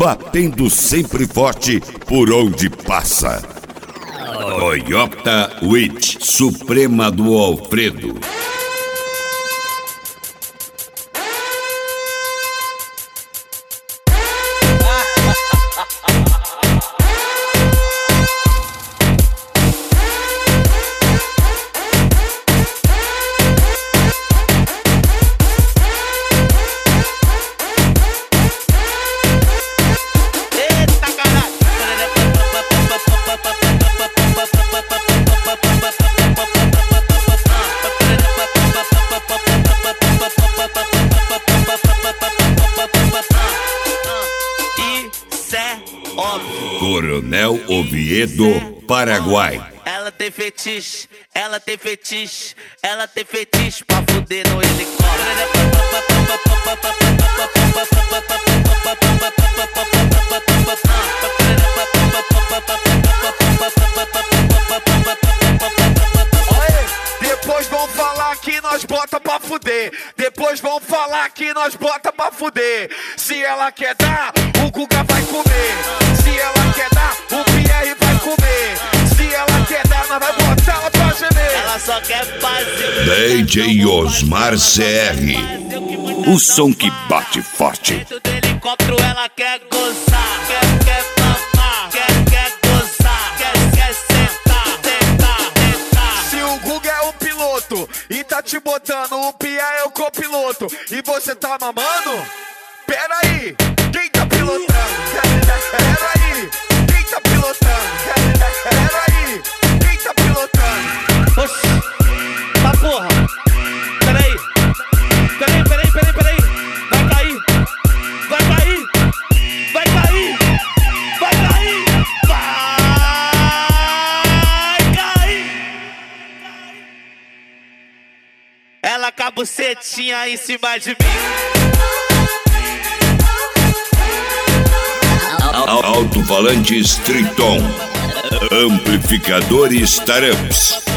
batendo sempre forte por onde passa. Toyota Witch, Suprema do Alfredo. Coronel Oviedo, Paraguai. Ela tem fetiche, ela tem fetiche, ela tem fetiche pra fuder no helicóptero. Depois vão falar que nós bota pra fuder. Depois vão falar que nós bota pra fuder. Se ela quer dar, o Guga vai comer. Se ela quer dar, o Pierre vai comer. Se ela quer dar, nós vai botar ela pra gemer. Ela só quer fazer DJ Osmar CR, o som que bate forte. dentro do helicóptero, ela quer gozar, quer mamar, quer gozar, quer sentar, sentar. Se o Guga é o piloto e tá te botando, o Pierre é o copiloto e você tá mamando? Pera aí, quem tá pilotando? Pera aí, quem tá pilotando? Pera aí, quem tá pilotando? Oxi, tá porra. Peraí. Vai cair. Vai cair. Vai cair. Vai cair. Vai cair. Ela com a bucetinha em cima de mim. Alto-falantes Triton, amplificadores Taramps.